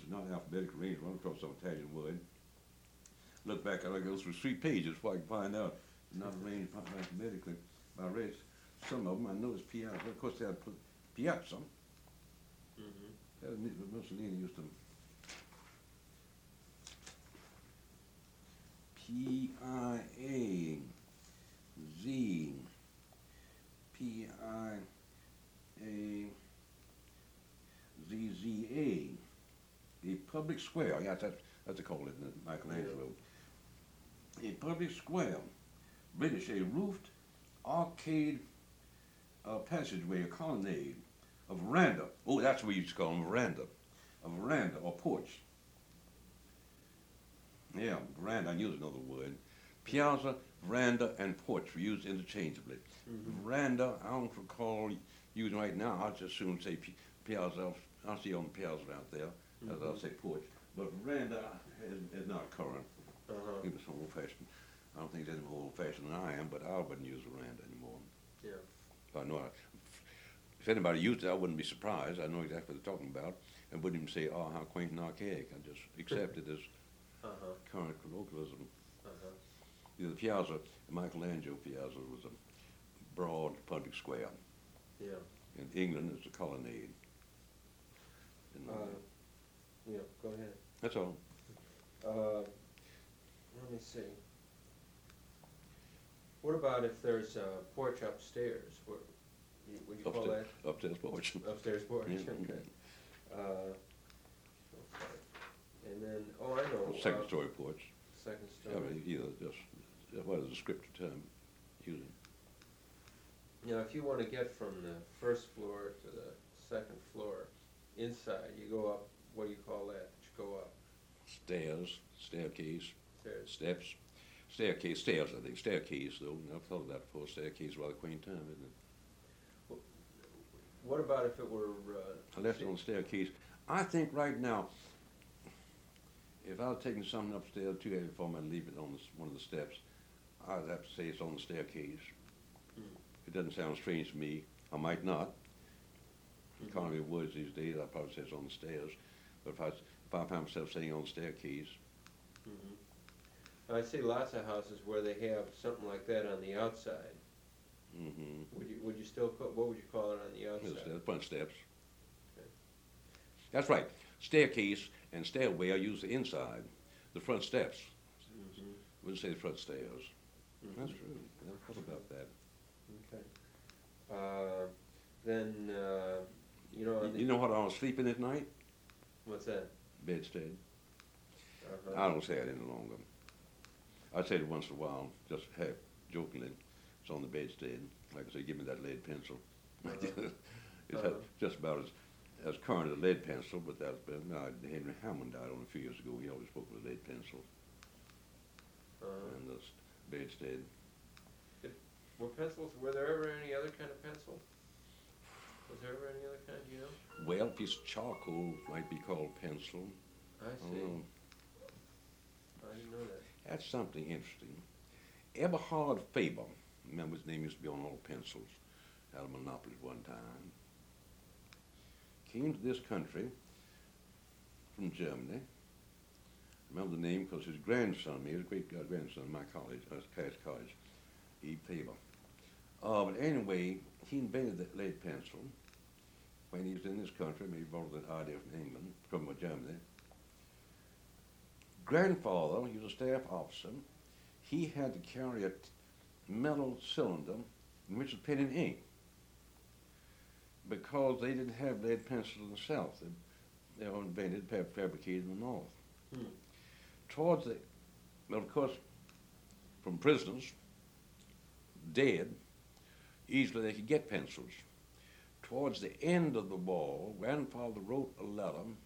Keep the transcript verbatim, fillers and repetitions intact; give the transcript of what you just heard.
arranged, not alphabetical arranged, run across some Italian word. Look back, I gotta go through three pages before I can find out. Not arranged alphabetically. I read some of them. I noticed piazza. Of course, they had put piazza. Mm-hmm. That was Mussolini used to. P I A Z P I A Z Z A. A public square. Yeah, that's that's what they call it in Michelangelo. A public square. British, a roofed arcade uh, passageway, a colonnade, a veranda. Oh, that's what we used to call them, veranda. A veranda or porch. Yeah, veranda, I used another word. Piazza, veranda, and porch were used interchangeably. Mm-hmm. Veranda, I don't recall using right now. I'll just soon say pi- piazza. I'll, I'll see on the piazza out there, mm-hmm. as I'll say porch. But veranda is, is not current. Uh-huh. It was old-fashioned. I don't think it's any more old-fashioned than I am, but I wouldn't use veranda anymore. Yeah. So I know I, if anybody used it, I wouldn't be surprised. I know exactly what they're talking about, and wouldn't even say, "Oh, how quaint and archaic." I just accept it as uh-huh. current colloquialism. Uh-huh. You know, the piazza, the Michelangelo Piazza, was a broad public square. Yeah. In England, it's a colonnade. And, uh, yeah. Go ahead. That's all. Uh, let me see. What about if there's a porch upstairs? What you, would you call Upstairs, that? upstairs porch. Upstairs porch. Yeah. Okay. Uh, okay. And then, oh, I know. Second uh, story porch. Second Yeah, story. but either just what is a descriptive term using. Now, if you want to get from the first floor to the second floor inside, you go up. What do you call that? You go up. Stairs, staircase, Stairs. steps, staircase, stairs. I think staircase though. I've thought of that before. Staircase is a rather quaint term, isn't it? What about if it were? Uh, I left it on the staircase. I think right now, if I was taking something upstairs too heavy for me, I'd leave it on the, one of the steps. I'd have to say it's on the staircase. Hmm. It doesn't sound strange to me. I might not. Mm-hmm. Economy of words these days, I'd probably say it's on the stairs. But if I, if I find myself sitting on the staircase, mm-hmm. I see lots of houses where they have something like that on the outside. mm-hmm. Would you would you still call, what would you call it on the outside? The front steps. Okay. That's right. Staircase and stairway are used the inside. The front steps. Mm-hmm. Wouldn't say the front stairs. Mm-hmm. That's true. I never thought about that. Okay. Uh, then uh, you know. on the- You know what I was sleeping at night? What's that? Bedstead. Uh-huh. I don't say it any longer. I say it once in a while, just half jokingly. It's on the bedstead. Like I say, give me that lead pencil. Uh-huh. It's Uh-huh. just about as as current as a lead pencil, but that's been, no, Henry Hammond died on a few years ago. He always spoke with a lead pencil. Uh-huh. And this bedstead. Were pencils? Were there ever any other kind of pencil? Was there ever any other kind? Do you know? Well, a piece of charcoal might be called pencil. I I see. don't know. I didn't know that. That's something interesting. Eberhard Faber, remember his name used to be on all pencils, had a monopoly at one time, came to this country from Germany. Remember the name because his grandson, he was a great grandson of my college, I was past college, E. Faber. Uh, but anyway, he invented the lead pencil when he was in this country. Maybe he brought that idea from England, from Germany. Grandfather, he was a staff officer. He had to carry a t- metal cylinder in which was pen and ink because they didn't have lead pencils in the South. They, they were invented, fab- fabricated in the North. Hmm. Towards the, well, of course, from prisoners, dead, easily they could get pencils. Towards the end of the war, Grandfather wrote a letter